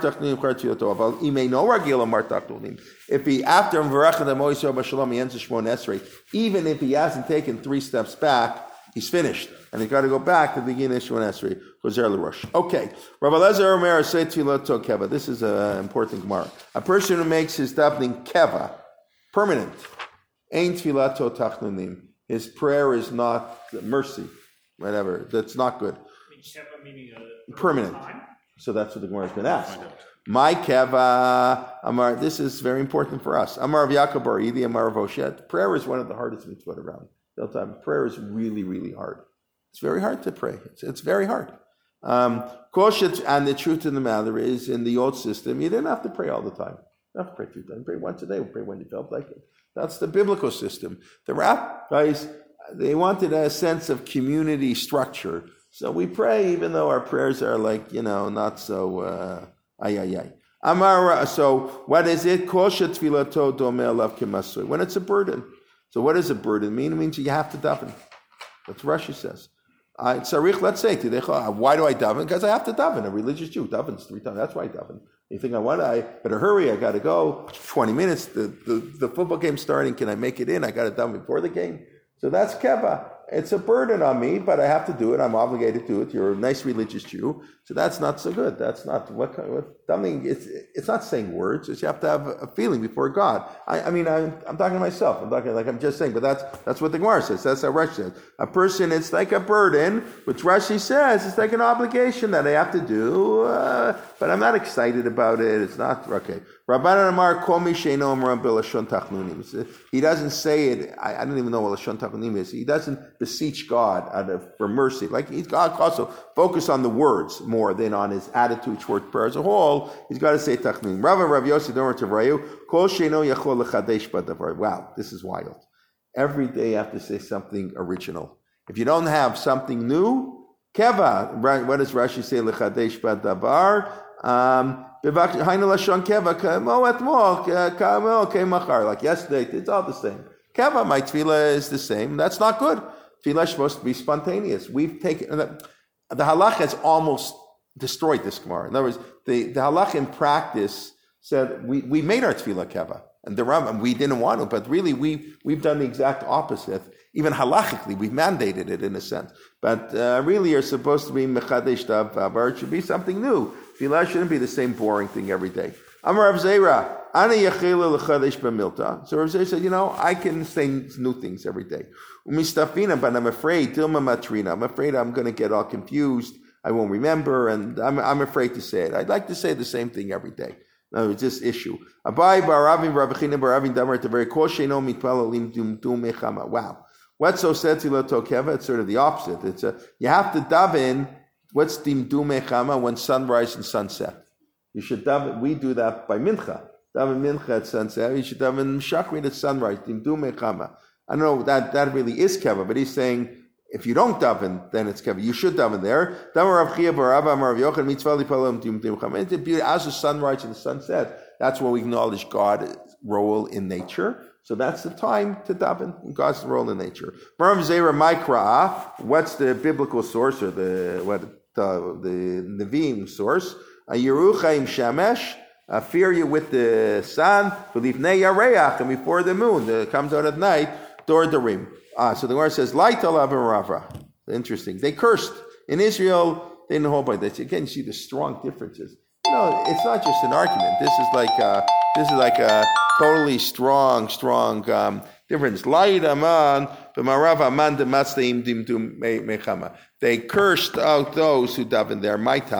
he, after he ends the Shemon Esrei, even if he hasn't taken three steps back, he's finished. And he got to go back to the beginning of Shemon Esrei. Okay. Rabbi Lezer Omer say Tfilat Keva. This is an important Gemara. A person who makes his davening Keva, permanent, Ein Tfilat Tachnunim. His prayer is not mercy, whatever. That's not good.
Keva meaning a
permanent.
Time?
So that's what the Gemara has been asked. My keva, Amar, this is very important for us. Amar Yaakov Bar Idi, Amar Voshet. Prayer is one of the hardest mitzvot around. Prayer is really, really hard. It's very hard to pray. It's, it's very hard. Um, and the truth of the matter is, in the old system, you didn't have to pray all the time. You don't have to pray three times. Pray once a day. Pray when you felt like it. That's the biblical system. The rabbis, they wanted a sense of community structure. So we pray, even though our prayers are like, you know, not so, uh, ay, ay, ay. Amar, so what is it? When it's a burden. So what does a burden mean? It means you have to daven. That's what Rashi says. I, tzarich, let's say, why do I daven? Because I have to daven. A religious Jew davens three times. That's why I daven. You think I want to, I better hurry, I got to go. twenty minutes, the, the, the football game's starting. Can I make it in? I got to daven before the game. So that's keva. It's a burden on me, but I have to do it. I'm obligated to do it. You're a nice religious Jew. So that's not so good. That's not, what, what davening, it's, it's not saying words. It's you have to have a feeling before God. I, I mean, I'm, I'm talking to myself. I'm talking like I'm just saying, but that's that's what the Gemara says. That's how Rashi says. A person, it's like a burden, which Rashi says it's like an obligation that I have to do, uh, but I'm not excited about it. It's not, okay. Rabbanan Amar Kol Mi She'eino Omer B'Lashon Tachnunim. He doesn't say it, I, I don't even know what Lashon Tachnunim is. He doesn't beseech God out of, for mercy. Like he's got to also focus on the words more than on his attitude toward prayer as a whole. He's got to say Tachnunim. Rav Rav Yossi Domer Tavrayu Kol She'eino Yachol Lechadesh B'Davar. Wow, this is wild. Every day you have to say something original. If you don't have something new, Keva. What does Rashi say? Lechadesh B'Davar. Um, like yesterday, it's all the same. Keva, my tefillah is the same. That's not good. Tefillah is supposed to be spontaneous. We've taken the, the halach has almost destroyed this Gemara. In other words, the, the halach in practice said we, we made our tefillah keva, and the Rambam we didn't want to, but really we we've done the exact opposite. Even halachically, we've mandated it in a sense. But uh, really, you're supposed to be mechadesh davar. It should be something new. Tefillah shouldn't be the same boring thing every day. Amar Rav Zera, Ani yachila lechadesh b'milta. So Rav Zera said, you know, I can say new things every day. Umistafina, but I'm afraid, Dilma matrina. I'm afraid I'm going to get all confused. I won't remember, and I'm I'm afraid to say it. I'd like to say the same thing every day. No, it's this issue. Abai baravim ravachina baravim damar teveri kol sheino mitpal alim dum dum mechama. Wow. What's so said to Tokeva? It's sort of the opposite. It's a you have to daven. What's dim dum mechama when sunrise and sunset? You should daven. We do that by mincha. Daven mincha at sunset. You should daven shachrit at sunrise. Dim dum mechama. I don't know that that really is keva, but he's saying if you don't daven, then it's keva. You should daven there. Damar Rav Chia bar Rav Amar Rav Yochanan mitzvah lipalam dim dim mechama. As the sunrise and the sunset, that's when we acknowledge God's role in nature. So that's the time to daven, God's role in nature. Baram Zera Maikra, what's the biblical source or the what the, the Nevi'im source? Yeruchaim Shemesh, fear you with the sun, believe Nei Yareach, and before the moon that comes out at night, Dor Darim. Ah, so the Gemara says, Light Alav Ravra. Interesting. They cursed. In Israel, they didn't hold by this. Again, you see the strong differences. No, it's not just an argument. This is like a, this is like a totally strong, strong um, difference. They cursed out those who daven there.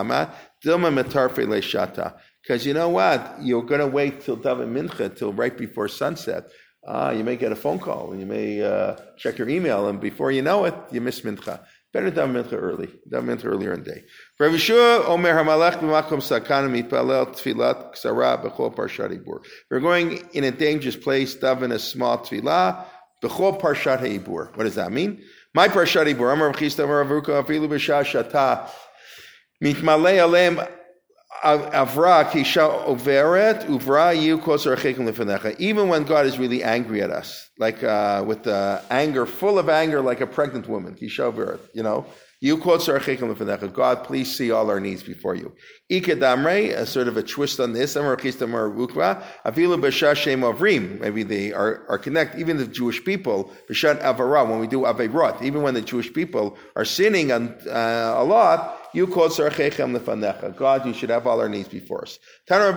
Because you know what? You're going to wait till daven mincha, till right before sunset. Ah, you may get a phone call, and you may uh, check your email, and before you know it, you miss mincha. Better daven mincha early. Daven mincha earlier in the day. Rav Yeshua Omer Hamalach b'makom sakana mitpalel tfilat ksara b'chol parshat Ibur. We're going in a dangerous place. Daven a small tfilah b'chol parshat Ibur. What does that mean? My parshat Ibur. Amar Chista Amar Avuka Afilu b'shah shata mitmalei aleim avra kisha overet uvra yu kosar achekim lefanecha. Even when God is really angry at us, like uh, with uh, anger, full of anger, like a pregnant woman, kisha overet, you know, yu kosar achekim lefanecha. God, please see all our needs before you. Ikedamre, a sort of a twist on this. Amar chista amar vukva afilu b'shah shem avrim. Maybe they are are connected. Even the Jewish people b'shat avara, when we do averot, even when the Jewish people are sinning on, uh, a lot. You called Sarchechem lefanecha. God, you should have all our needs before us. You're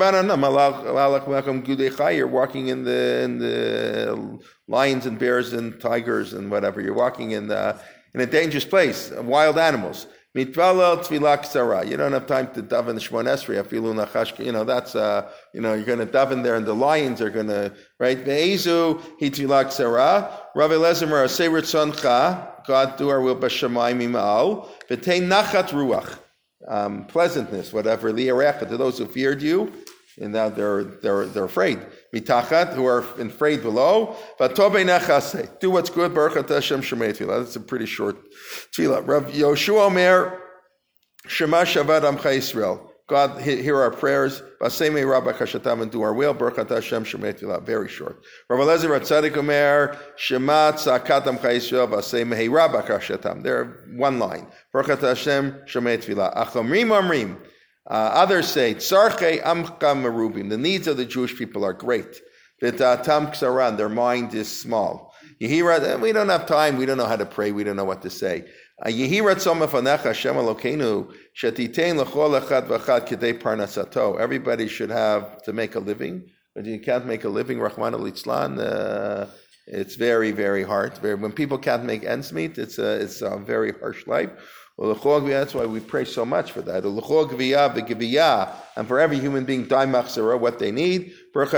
walking in the in the lions and bears and tigers and whatever. You're walking in the, in a dangerous place, wild animals. Mitvalel tefillah ksara. You don't have time to daven the Shemon Esrei. Afilu nachash. You know that's uh, you know you're going to daven there, and the lions are going to right. Ve'ezu hi tefillah ksara. Rav Eliezer Mer aseh ritzoncha. God do our will b'shamayim ima'al. V'tein nachat ruach. Um, pleasantness, whatever. Li'arecha to those who feared you, and now they're they're they're afraid. Mitachat, who are afraid below. V'tovei nachaseh. Do what's good. Baruch Hashem shemei tefillah. That's a pretty short tefillah. Rav Yoshua Omer, Shema Shavad Amcha Yisrael. God, hear our prayers. V'asemei Rabba Kashatam, and do our will. Baruch Hashem shemei tefillah. Very short. Rav Eliezer Tzadik Omer, Shema Tzakat Amcha Yisrael. V'asemei Rabba Kashatam. They're one line. Baruch Hashem shemei tefillah. Achomrim Omrim. Uh, others say, Tzarchei Amcha Merubim. The needs of the Jewish people are great. V'tatam Ksaran. Their mind is small. Yehira, we don't have time. We don't know how to pray. We don't know what to say. Yehira tzoma fanecha Hashem Elokeinu shetitein lechol echad v'achad k'dei parnasato. Everybody should have to make a living. But you can't make a living, Rahman al-Itzlan, uh, it's very, very hard. Very, when people can't make ends meet, it's a, it's a very harsh life. Well, that's why we pray so much for that. And for every human being, what they need.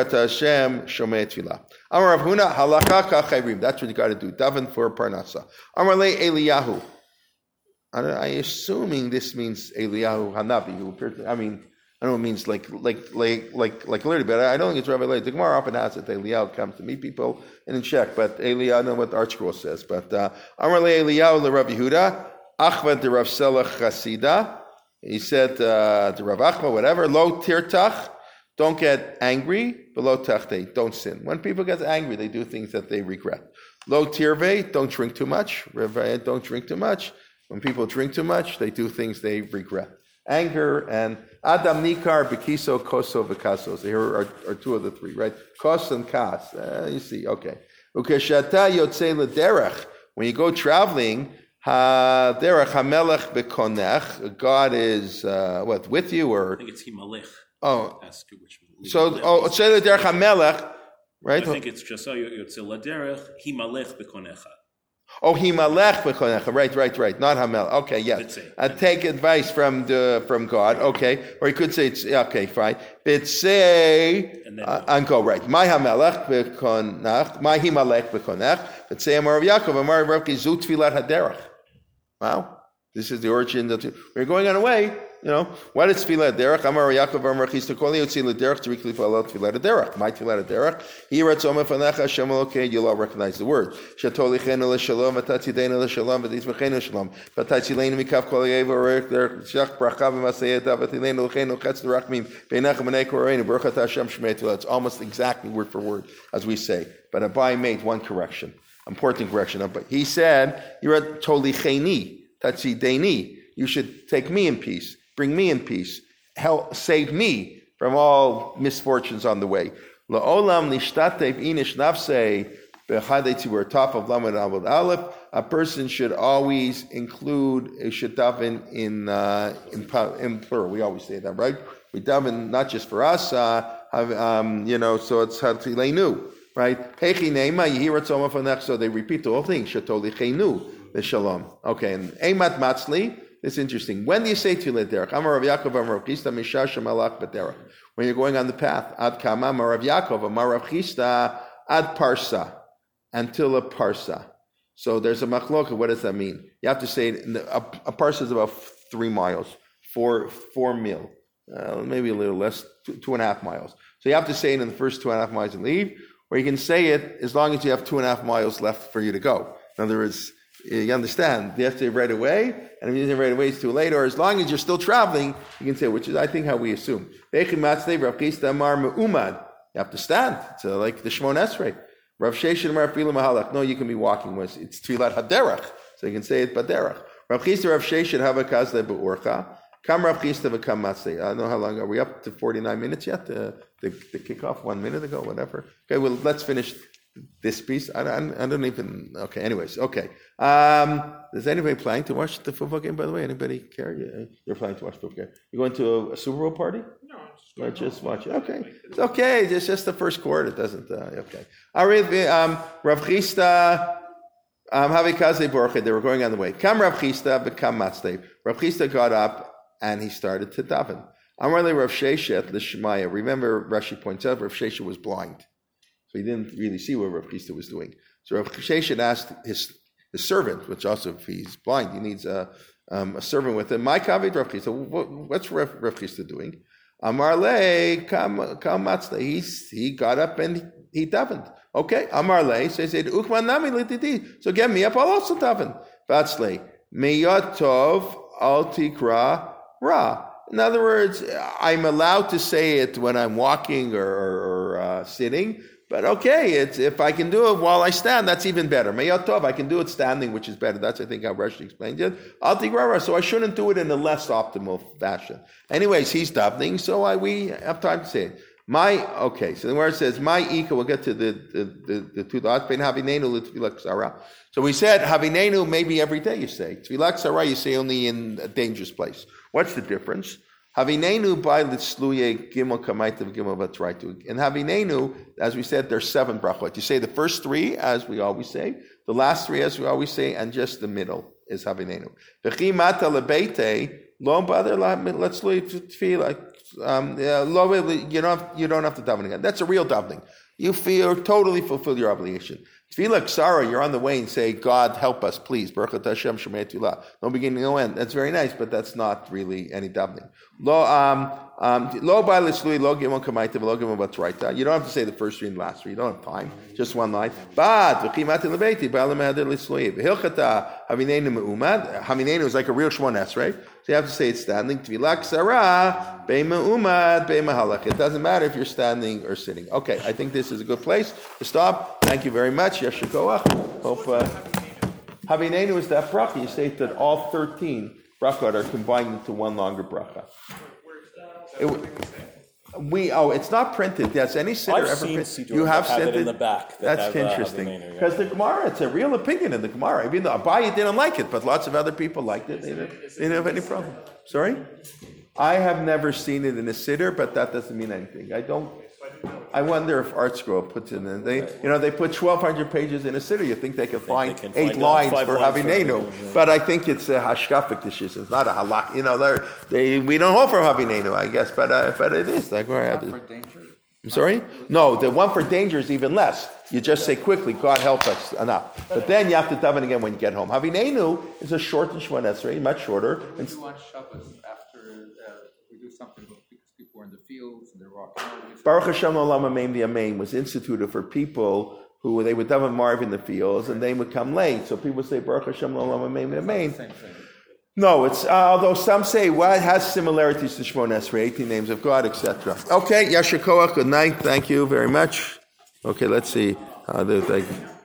Amar Rav Huna, halakha kachayrim. That's what you got to do. Daven for parnasa. Amar le Eliyahu. I'm assuming this means Eliyahu Hanavi, who appeared to, I mean, I don't know, it means like like like like like literally, but I don't think it's Rabbi Leah. The Gemara often has it. Eliyahu comes to meet people and in check, but Eliyahu, I don't know what the ArtScroll says. But Amar le Eliyahu le Rabbi Yehuda, Achva de Rav Selach Chasida. He said uh, to Rav Achva, whatever, lo tirtach. Don't get angry, below tachte, don't sin. When people get angry, they do things that they regret. Lo tirve, don't drink too much. Revayet, don't drink too much. When people drink too much, they do things they regret. Anger and Adam Nikar, Bekiso, Koso, Vikaso. So here are, are two of the three, right? Kos and Kas. Uh, you see, okay. Ukeshata Yotze Lederech. When you go traveling, Ha Derech Hamelech Bekonech. God is, uh, what, with you or?
I think it's Himalech.
Oh, so oh, Tzele Derech HaMelech, right?
I think it's just so Tzele Derech Himalech Bekonecha.
Oh, Himalech Bekonecha, right, right, right. Not Hamelech. Okay, yes. I take advice from the from God. Okay, or you could say it's okay, fine. But say uh, and go right. My Hamelech Bekonech, my Himalech Bekonech. But say Amar Rav Yaakov, Amar Rav Zut Tfilat Haderech. Wow, this is the origin that we're going on a way. You know, what is tefillah derech? Amar Yaakov Amar Chista Koli Yotzi L'derech Tzarich L'Falel Tefillah derech. My tefillah derech. Yirat Tzoma Fanecha Hashem Elokei. You'll all recognize the word. Shatolichenu l'shalom, v'tatzidenu l'shalom, v'titzmechenu l'shalom, v'tatzilenu mikav kol yev orech der shach bracha v'masayet v'tilenu l'chenu chetz l'rachmim b'nechem v'nei koreinu baruch atah Hashem shmei tefillah. It's almost exactly word for word as we say. But Abai made one correction, important correction. He said, Yirat tolicheni tatzideni. You should take me in peace. Bring me in peace. Help save me from all misfortunes on the way. La'olam nishtatev inish nafsei b'chadei we're top of lamed avod aleph. A person should always include a should daven in uh, in in plural. We always say that, right? We daven not just for us. Uh, um, you know, so it's hatilenu, right? Hechi neima yihirat tzoma fanech. So they repeat the whole thing. Shatolichenu the shalom. Okay, and emat matzli. It's interesting. When do you say Tefillah derech? Amar Rav Yaakov, Amar Rav Chisda, Mishash Malach B'derech. When you're going on the path, Ad Kama, Amar Rav Yaakov, Amar Rav Chisda, Ad Parsa, until a Parsa. So there's a machloka. What does that mean? You have to say it. In the, a, a Parsa is about three miles, four four mil, uh, maybe a little less, two, two and a half miles. So you have to say it in the first two and a half miles and leave, or you can say it as long as you have two and a half miles left for you to go. In other words, you understand, you have to say right away, and if you say right away, it's too late, or as long as you're still traveling, you can say, which is, I think, how we assume. You have to stand. It's uh, like the Shemon Esrei. Rav Sheshet Amar Afilu Mahalach. No, you can be walking. It's Tfilat Haderech, so you can say it Baderech. Rav Chisda Rav Sheshet Havakaz Le Be'orcha. Kam Rav Chisda v'kam Matzei. I don't know how long, are we up to forty-nine minutes yet? The, the, the kickoff, one minute ago, whatever. Okay, well, let's finish this piece. I don't, I don't even, okay, anyways, okay. Um, is anybody planning to watch the football game, by the way? Anybody care? You're planning to watch the football game. You going to a, a Super Bowl party?
No, just,
or just watch it. Okay. It's okay. It's just the first quarter. It doesn't, uh, okay. I read, um, Rav Chisda, Um, Havikaze Borche, they were going on the way. Kam Rav Chisda, Bekam Matzle. Rav Chisda got up and he started to daven. Amarle Rav Sheshet l'Shemaya. Remember, Rashi points out Rav Sheshet was blind, so he didn't really see what Rav Chisda was doing. So Rav Sheshet asked his his servant, which also if he's blind, he needs a um, a servant with him. My kavid Rav Chisda. What, what's Rav, Rav Chisda doing? Amarle Kam Kam Matzle. He he got up and he davened. Okay, Amarle, so he said, Uchman nami lititi. So get me up, I'll also daven. Vatzle, meyatov al tikra ra. In other words, I'm allowed to say it when I'm walking or, or, or uh, sitting, but okay, it's, if I can do it while I stand, that's even better. Meyatov, I can do it standing, which is better. That's, I think, how Rashi explained it. Al tikra ra, so I shouldn't do it in a less optimal fashion. Anyways, he's davening, so I, we have time to say it. My okay, so where it says my ika, we'll get to the the the, the two dots. Ben havinenu l'tefillah ksara. So we said havinenu maybe every day you say tefillah ksara. You say only in a dangerous place. What's the difference? Havinenu by litzluye gimel kamaitav gimel batraitu. In havinenu, as we said, there's seven brachot. You say the first three, as we always say, the last three, as we always say, and just the middle is havinenu. V'chi mata lebeite lo bother let's leave tefillah. Um, you don't have, you don't have to daven again. That's a real davening. You feel totally fulfill your obligation. Tefillah ksara, you're on the way and say, God help us, please. Baruch Hashem Shemei Tefillah. No beginning, no end. That's very nice, but that's not really any davening. Lo um um lo ba lislui lo gimon kamaita lo gimon batraita. You don't have to say the first three and last three. You don't have time. Just one line. But v'chimati lebeiti ba lemeder lislui v'hilchata havinenu me'umad. Havinenu is like a real shmones, right? So you have to say it's standing. Tefillah ksara be me'umad be mehalach. It doesn't matter if you're standing or sitting. Okay, I think this is a good place to stop. Thank you very much. Yeshikoach. Hope uh, Havinenu is that bracha. You say that all thirteen brachot are combined into one longer bracha. It, we oh, it's not printed. Yes, any siddur ever printed. You have sent it in
the back.
That That's
have,
interesting because uh, the Gemara. It's a real opinion in the Gemara. I mean, the Abaye didn't like it, but lots of other people liked it. They didn't, they didn't have any problem. Sorry, I have never seen it in a siddur, but that doesn't mean anything. I don't. I wonder if Art Scroll puts it in. They, you know, they put twelve hundred pages in a siddur. You think they can find they can eight find lines for Havinenu? Yeah. But I think it's a hashkafic decision. It's not a halak. You know, they we don't hold for Havinenu, I guess, but uh, but it is like where I have it. I'm sorry? No, the one for danger is even less. You just say quickly, God help us, enough. But then you have to daven again when you get home. Havinenu is a short and shmon esrei, much shorter.
We do on Shabbos after uh, we do something because people are in the fields and they're walking.
Baruch Hashem Olam Amein V'Amein was instituted for people who they would daven Marv in the fields and they would come late. So people say Baruch Hashem Olam Amein V'Amein. No, it's uh, although some say well it has similarities to Shmon Esrei, eighteen names of God, et cetera. Okay, Yashar Koach, good night. Thank you very much. Okay, let's see. Uh, thank you.